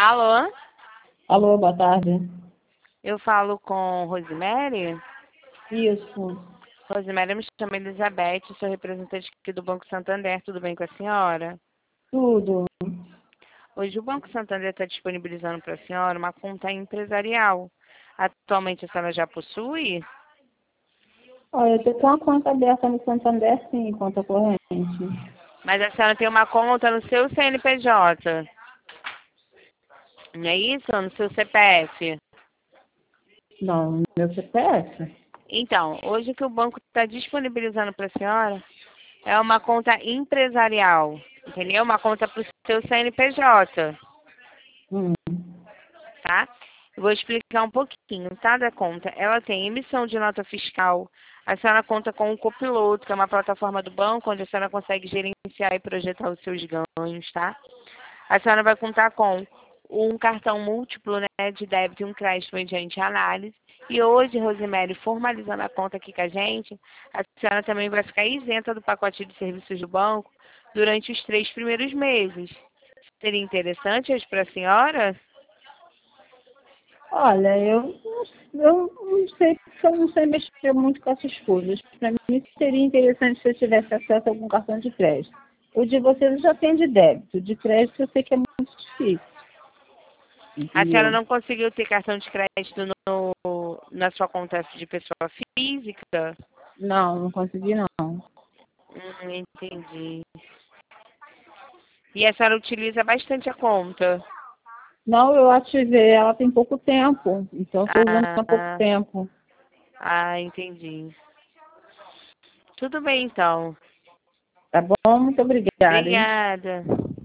Alô? Alô, boa tarde. Eu falo com Rosemary? Isso, Rosemary, eu me chamo Elizabeth, sou representante aqui do Banco Santander. Tudo bem com a senhora? tudo. Hoje o Banco Santander está disponibilizando para a senhora uma conta empresarial. Atualmente a senhora já possui? Olha, eu tô com a conta aberta no Santander, sim, conta corrente. Mas a senhora tem uma conta no seu CNPJ, não é isso? No seu CPF? Não, no meu CPF. Então, hoje o que o banco está disponibilizando para a senhora é uma conta empresarial, entendeu? Uma conta para o seu CNPJ, Hum. tá? Eu vou explicar um pouquinho, tá, da conta. Ela tem emissão de nota fiscal, a senhora conta com o Copiloto, que é uma plataforma do banco, onde a senhora consegue gerenciar e projetar os seus ganhos, tá? A senhora vai contar com um cartão múltiplo, né, de débito e um crédito mediante análise. E hoje, Rosemary, formalizando a conta aqui com a gente, a senhora também vai ficar isenta do pacote de serviços do banco durante os 3 primeiros meses. Seria interessante hoje para a senhora? Olha, eu não sei, porque eu não sei mexer muito com essas coisas. Para mim seria interessante se eu tivesse acesso a algum cartão de crédito. O de vocês já tem de débito, de crédito eu sei que é muito difícil, A senhora entendeu? não conseguiu ter cartão de crédito na sua conta de pessoa física? Não, não consegui não. Entendi. E a senhora utiliza bastante a conta? Não, eu ativei ela tem pouco tempo, então estou usando há pouco Ah, tempo. entendi. Tudo bem, então. Tá bom? Muito obrigada, hein? Obrigada.